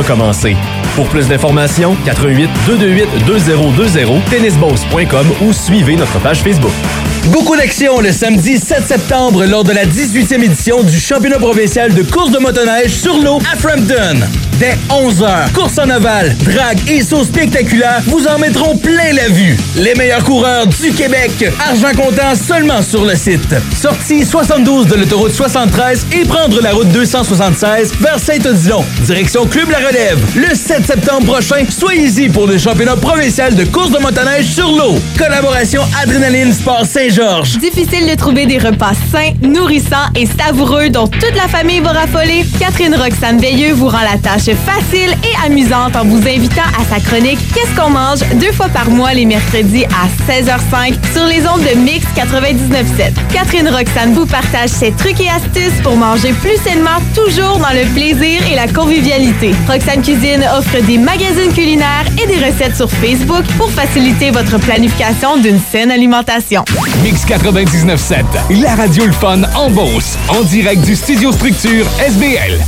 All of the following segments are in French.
recommencer. Pour plus d'informations, 88 228 2020, tennisboss.com ou suivez notre page Facebook. Beaucoup d'actions le samedi 7 septembre lors de la 18e édition du championnat provincial de course de motoneige sur l'eau à Frampton. Dès 11h, course en ovale, drague et saut spectaculaire vous en mettront plein la vue. Les meilleurs coureurs du Québec, argent comptant seulement sur le site. Sortie 72 de l'autoroute 73 et prendre la route 276 vers Saint-Odilon. Direction Club La Relève. Le 7 septembre prochain, soyez-y pour le championnat provincial de course de motoneige sur l'eau. Collaboration Adrénaline Sport Saint-Georges. Difficile de trouver des repas sains, nourrissants et savoureux dont toute la famille va raffoler? Catherine Roxane Veilleux vous rend la tâche facile et amusante en vous invitant à sa chronique Qu'est-ce qu'on mange 2 fois par mois les mercredis à 16h05 sur les ondes de Mix 99.7. Catherine Roxane vous partage ses trucs et astuces pour manger plus sainement, toujours dans le plaisir et la convivialité. Roxane Cuisine offre des magazines culinaires et des recettes sur Facebook pour faciliter votre planification d'une saine alimentation. Mix 99.7, la radio le fun en Beauce, en direct du Studio Structure SBL.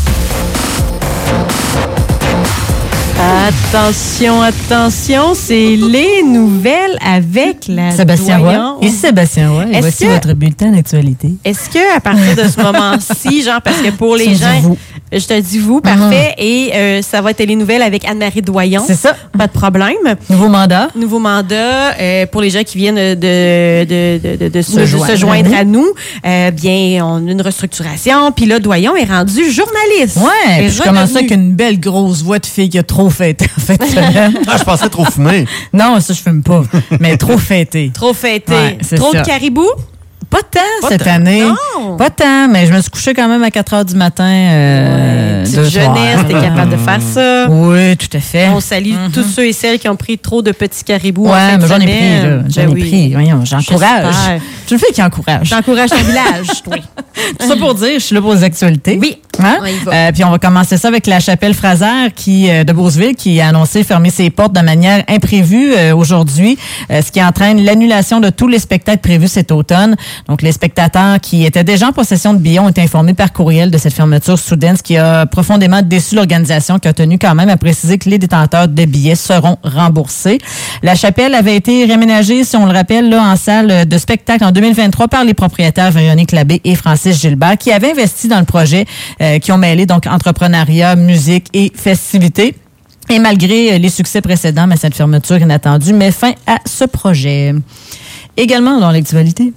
Attention, attention, c'est les nouvelles avec la Sébastien doyen. Roy. Et Sébastien Roy, et voici votre bulletin d'actualité. Est-ce que à partir de ce moment-ci, genre, parce que pour les gens, je te dis vous, parfait, et ça va être les nouvelles avec Anne-Marie Doyon. C'est ça. Pas de problème. Nouveau mandat. Nouveau mandat pour les gens qui viennent de se joindre à nous. Bien, on a une restructuration, puis là, Doyon est rendu journaliste. Ouais, puis je commençais avec une belle grosse voix de fille qui a trop fêté, en fait. Je pensais trop fumer. Non, ça, je fume pas. Mais trop fêté. Trop fêté. Ouais, trop de caribou? Pas tant cette année. Non. Pas tant, mais je me suis couchée quand même à 4 heures du matin. Petite jeunesse, t'es capable de faire ça. Oui, tout à fait. On salue tous ceux et celles qui ont pris trop de petits caribous. Ouais, mais j'en ai pris, là. J'en ai pris. Voyons, j'encourage. Je me fais qui encourage. J'encourage ton village, oui. Tout ça pour dire, je suis là pour les actualités. Oui. Hein? On y va. Puis on va commencer ça avec la chapelle Fraser de Beauceville qui a annoncé fermer ses portes de manière imprévue aujourd'hui, ce qui entraîne l'annulation de tous les spectacles prévus cet automne. Donc les spectateurs qui étaient déjà en possession de billets ont été informés par courriel de cette fermeture soudaine, ce qui a profondément déçu l'organisation qui a tenu quand même à préciser que les détenteurs de billets seront remboursés. La chapelle avait été réaménagée, si on le rappelle, là, en salle de spectacle en 2023 par les propriétaires Véronique Labbé et Francis Gilbert qui avaient investi dans le projet, qui ont mêlé donc entrepreneuriat, musique et festivités. Et malgré les succès précédents, mais cette fermeture inattendue met fin à ce projet. Également dans l'actualité.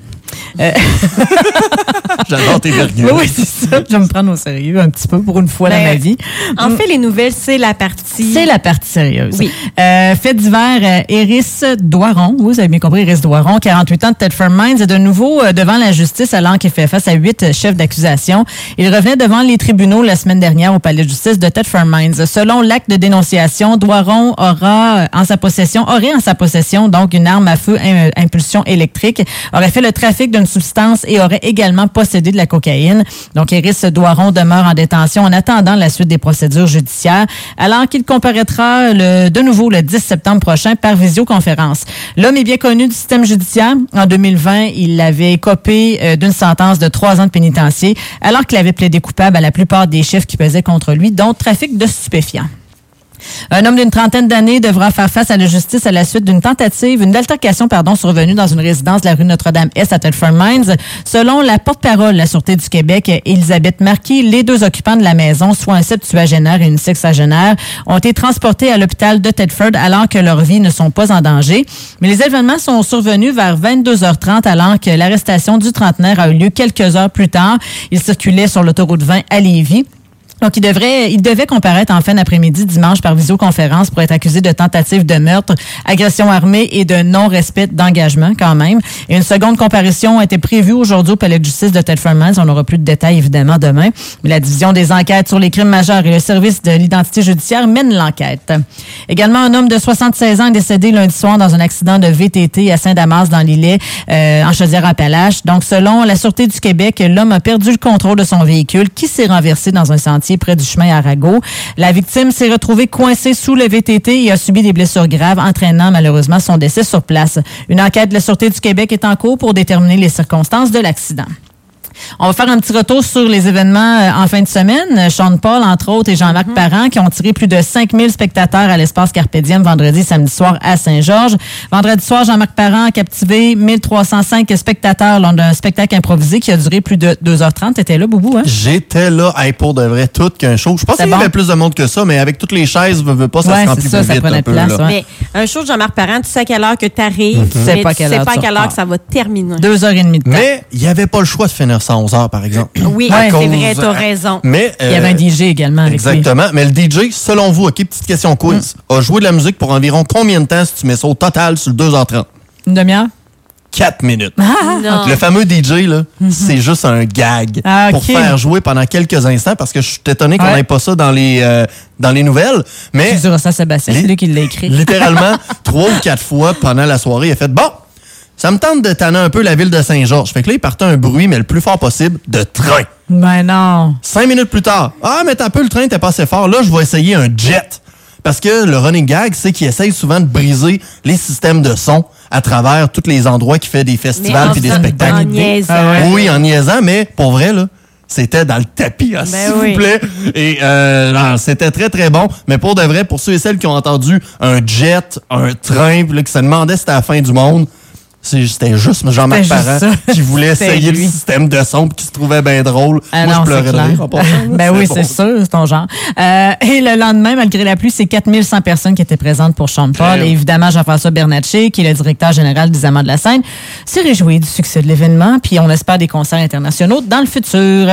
J'adore tes virgules. Oui, c'est ça. Je vais me prendre au sérieux un petit peu pour une fois dans ma vie. En fait, les nouvelles, c'est la partie... C'est la partie sérieuse. Oui. Fait divers, Iris Doiron, vous avez bien compris, Iris Doiron, 48 ans de Thetford Mines, est de nouveau devant la justice alors qu'il fait face à 8 chefs d'accusation. Il revenait devant les tribunaux la semaine dernière au palais de justice de Thetford Mines. Selon l'acte de dénonciation, Doiron aurait en sa possession donc une arme à feu impulsion électrique, aurait fait le trafic d'une substance et aurait également possédé de la cocaïne. Donc, Iris Doiron demeure en détention en attendant la suite des procédures judiciaires, alors qu'il comparaîtra de nouveau le 10 septembre prochain par visioconférence. L'homme est bien connu du système judiciaire. En 2020, il avait écopé d'une sentence de 3 ans de pénitencier, alors qu'il avait plaidé coupable à la plupart des chiffres qui pesaient contre lui, dont trafic de stupéfiants. Un homme d'une trentaine d'années devra faire face à la justice à la suite d'une altercation survenue dans une résidence de la rue Notre-Dame-Est à Thetford Mines. Selon la porte-parole de la Sûreté du Québec, Elisabeth Marquis, les 2 occupants de la maison, soit un septuagénaire et une sexagénaire, ont été transportés à l'hôpital de Thetford alors que leurs vies ne sont pas en danger. Mais les événements sont survenus vers 22h30 alors que l'arrestation du trentenaire a eu lieu quelques heures plus tard. Il circulait sur l'autoroute 20 à Lévis. Donc, il devait comparaître en fin d'après-midi dimanche par visioconférence pour être accusé de tentative de meurtre, agression armée et de non-respect d'engagement quand même. Et une seconde comparution a été prévue aujourd'hui au palais de justice de Thetford Mines. On n'aura plus de détails évidemment demain. Mais la division des enquêtes sur les crimes majeurs et le service de l'identité judiciaire mène l'enquête. Également, un homme de 76 ans est décédé lundi soir dans un accident de VTT à Saint-Damas dans l'Îlet, en Chaudière-Appalaches. Donc, selon la Sûreté du Québec, l'homme a perdu le contrôle de son véhicule qui s'est renversé dans un sentier près du chemin Arago. La victime s'est retrouvée coincée sous le VTT et a subi des blessures graves, entraînant malheureusement son décès sur place. Une enquête de la Sûreté du Québec est en cours pour déterminer les circonstances de l'accident. On va faire un petit retour sur les événements en fin de semaine. Sean Paul, entre autres, et Jean-Marc Parent qui ont tiré plus de 5000 spectateurs à l'espace Carpe Diem vendredi, samedi soir à Saint-Georges. Vendredi soir, Jean-Marc Parent a captivé 1305 spectateurs lors d'un spectacle improvisé qui a duré plus de 2h30. T'étais là, Boubou, hein? J'étais là, pour de vrai, tout qu'un show. Je pense qu'il y avait plus de monde que ça, mais avec toutes les chaises, veut pas, ça se remplit plus vite un peu. Là. Mais un show de Jean-Marc Parent, tu sais à quelle heure que t'arrives, tu sais pas à quelle heure que ça va terminer. 2h30 de temps. Mais il n'y avait pas le choix de finir ça à 11h, par exemple. Oui, c'est vrai, t'as raison. Mais, il y avait un DJ également avec exactement. Mais le DJ, selon vous, OK, petite question quiz, a joué de la musique pour environ combien de temps si tu mets ça au total sur le 2h30? Une demi-heure? 4 minutes. Donc, le fameux DJ, là, c'est juste un gag pour faire jouer pendant quelques instants parce que je suis étonné qu'on n'ait pas ça dans les nouvelles. Mais tu diras ça à Sébastien, c'est lui qui l'a écrit. Littéralement, 3 ou 4 fois pendant la soirée, il a fait « Bon, ça me tente de tanner un peu la ville de Saint-Georges. » Fait que là, il partait un bruit, mais le plus fort possible, de train. Ben non. 5 minutes plus tard, « Ah, mais t'as un peu, le train t'es pas assez fort. Là, je vais essayer un jet. » Parce que le running gag, c'est qu'il essaye souvent de briser les systèmes de son à travers tous les endroits qu'il fait des festivals puis des spectacles. En niaisant. Oui, en niaisant, mais pour vrai, là, c'était dans le tapis, s'il vous plaît. Et c'était très, très bon. Mais pour de vrai, pour ceux et celles qui ont entendu un jet, un train, puis là, qui se demandaient si c'était la fin du monde, c'était juste Jean-Marc Parent qui voulait essayer le système de son et qui se trouvait bien drôle. Moi, je pleurais de rire. Ben oui, c'est sûr, c'est ton genre. Et le lendemain, malgré la pluie, c'est 4100 personnes qui étaient présentes pour Sean Paul. Et évidemment, Jean-François Bernatchez, qui est le directeur général des Amants de la Seine, s'est réjoui du succès de l'événement. Puis on espère des concerts internationaux dans le futur.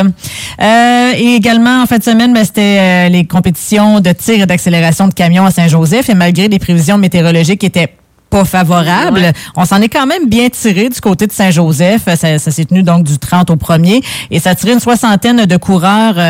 Et également, en fin de semaine, c'était les compétitions de tir et d'accélération de camions à Saint-Joseph. Et malgré des prévisions météorologiques qui étaient pas favorable. Ouais. On s'en est quand même bien tiré du côté de Saint-Joseph. Ça s'est tenu donc du 30 au 1er et ça a tiré une soixantaine de coureurs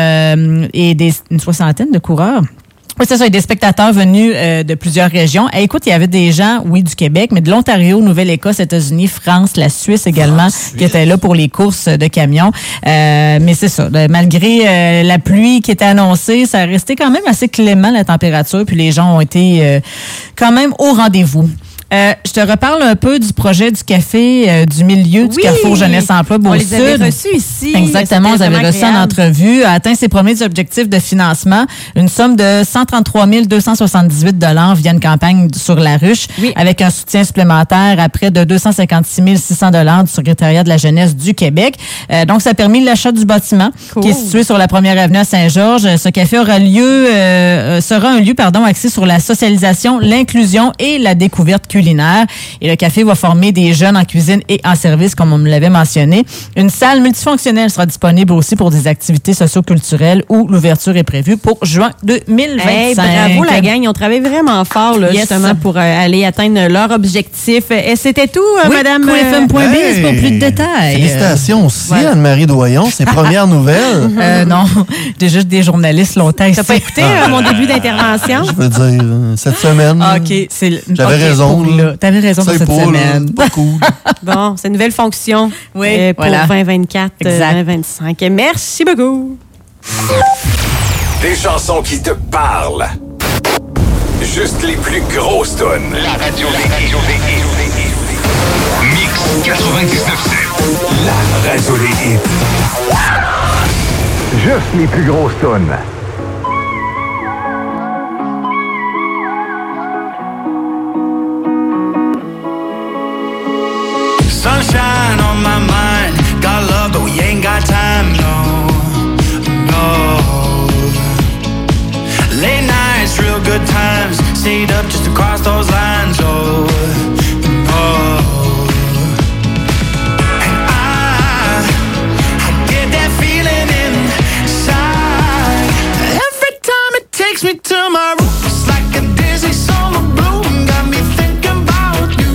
une soixantaine de coureurs. Oui, c'est ça, et des spectateurs venus de plusieurs régions. Et écoute, il y avait des gens, oui, du Québec, mais de l'Ontario, Nouvelle-Écosse, États-Unis, France, la Suisse également, qui étaient là pour les courses de camions. Mais c'est ça, malgré la pluie qui était annoncée, ça a resté quand même assez clément, la température, puis les gens ont été quand même au rendez-vous. Je te reparle un peu du projet du café du milieu du Carrefour Jeunesse Emploi Beau-Sud. On les avait reçus ici. Exactement, on les avait reçus en entrevue. A atteint ses premiers objectifs de financement. Une somme de 133 278 $ via une campagne sur la ruche, avec un soutien supplémentaire à près de 256 600 $ du secrétariat de la jeunesse du Québec. Donc, ça a permis l'achat du bâtiment qui est situé sur la première avenue à Saint-Georges. Ce café sera un lieu axé sur la socialisation, l'inclusion et la découverte culinaire. Et le café va former des jeunes en cuisine et en service, comme on me l'avait mentionné. Une salle multifonctionnelle sera disponible aussi pour des activités socio-culturelles où l'ouverture est prévue pour juin 2025. Hey, bravo la gang, ils ont travaillé vraiment fort là, justement pour aller atteindre leur objectif. Et c'était tout, Madame QFM.biz pour plus de détails. Félicitations aussi, Anne-Marie Doyon, ses premières nouvelles. Non, j'ai juste des journalistes longtemps ici. T'as pas écouté mon début d'intervention? Je veux dire, cette semaine, j'avais raison. T'avais raison pour cette semaine. Pas cool. Bon, c'est une nouvelle fonction pour 2024, 2025. Merci beaucoup. Des chansons qui te parlent. Juste les plus grosses tonnes. La radio des hits. Mix 99.7. La radio des hits. Juste les plus grosses tonnes. Sunshine on my mind, got love but we ain't got time, no. Late nights, real good times, stayed up just to cross those lines, oh. And I get that feeling inside. Every time it takes me to my room, it's like a dizzy summer bloom, got me thinking about you.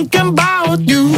thinking about you.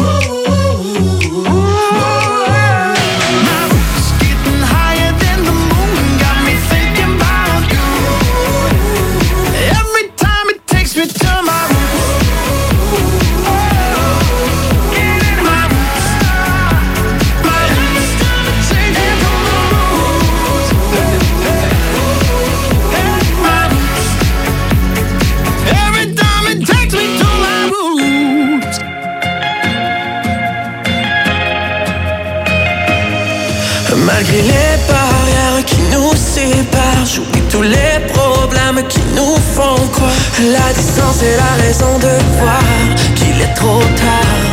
Malgré les barrières qui nous séparent, j'oublie tous les problèmes qui nous font quoi. La distance est la raison de voir qu'il est trop tard.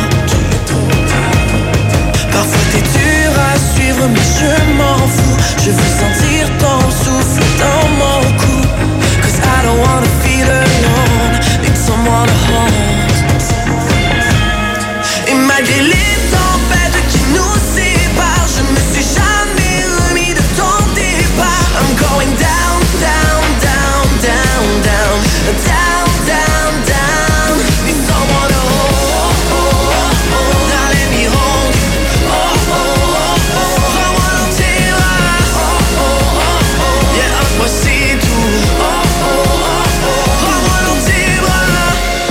Parfois t'es dur à suivre mais je m'en fous. Je veux sentir ton souffle dans mon cou. Cause I don't wanna feel alone. Need someone to hold. Et malgré les tempêtes qui nous séparent, je ne me suis jamais remis de ton départ. I'm going down, down, down, down, down, down, down, down. Need someone to hold. Now let me hold you. Prends-moi dans tes bras. Yeah, moi c'est tout. Prends-moi dans tes bras.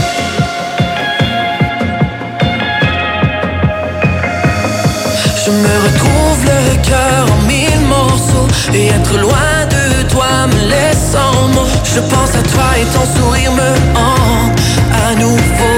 Je me retrouve le cœur en mille morceaux. Et être loin de toi me laisse sans mots. Je pense à toi et ton sourire me hante à nouveau.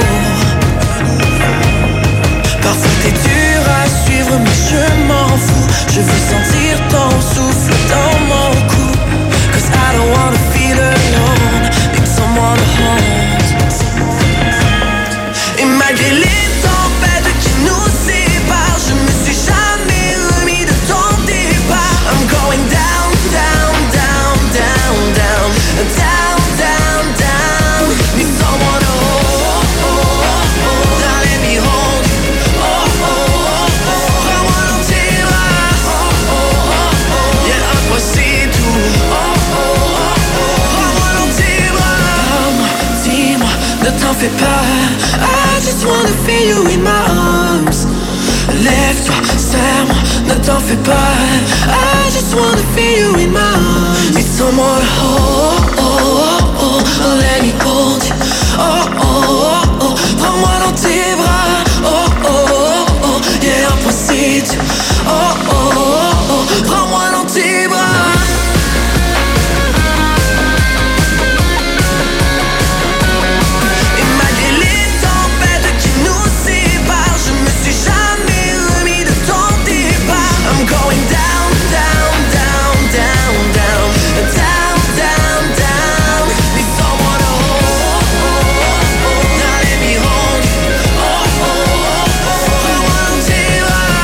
Parfois t'es dur à suivre mais je m'en fous. Je veux sentir ton souffle dans mon cou. Cause I don't wanna feel alone. Need someone to hold. Et malgré les tempêtes qui nous séparent, je me suis jamais remis de ton départ. I'm going down, down, down, down, down, down, down, down. Need someone to hold. Now let me hold you. Prends-moi dans tes bras. Yeah, moi c'est tout. Prends-moi dans tes bras. Dis-moi, ne t'en fais pas. I just wanna feel you in my arms. Lève-toi, serre-moi, ne t'en fais pas. I just wanna feel you in my arms. Need someone to hold. Let me hold you. Prends-moi dans tes bras. Yeah, impossible. Prends-moi dans tes bras. Et malgré les tempêtes qui nous séparent, je me suis jamais remis de ton départ. I'm going down, down, down, down, down, down, down, down. Need someone to hold. Now let me hold you. Prends-moi dans tes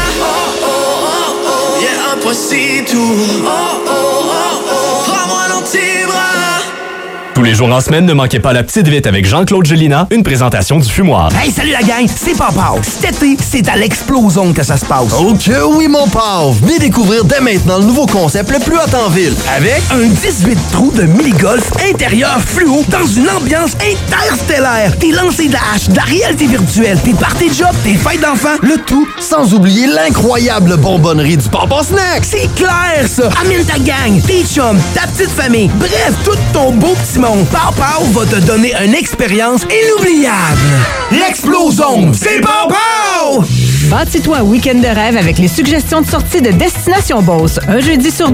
bras. Yeah, impossible tout. Prends-moi dans tes bras. Tous les jours en semaine, ne manquez pas la petite vite avec Jean-Claude Gélina, une présentation du Fumoir. Hey, salut la gang, c'est Papa. Cet été, c'est à l'Explosion que ça se passe. Ok, oui, mon pauvre. Venez découvrir dès maintenant le nouveau concept le plus hot en ville. Avec un 18 trous de mini-golf intérieur fluo dans une ambiance interstellaire. Des lancers de la hache, de la réalité virtuelle, des parties de job, des fêtes d'enfants. Le tout sans oublier l'incroyable bonbonnerie du Papa Snack. C'est clair, ça. Amène ta gang, tes chums, ta petite famille. Bref, tout ton beau petit monde. Papa va te donner une expérience inoubliable. L'Explosion, c'est Papa! Bâtis-toi un week-end de rêve avec les suggestions de sortie de Destination Beauce. Un jeudi sur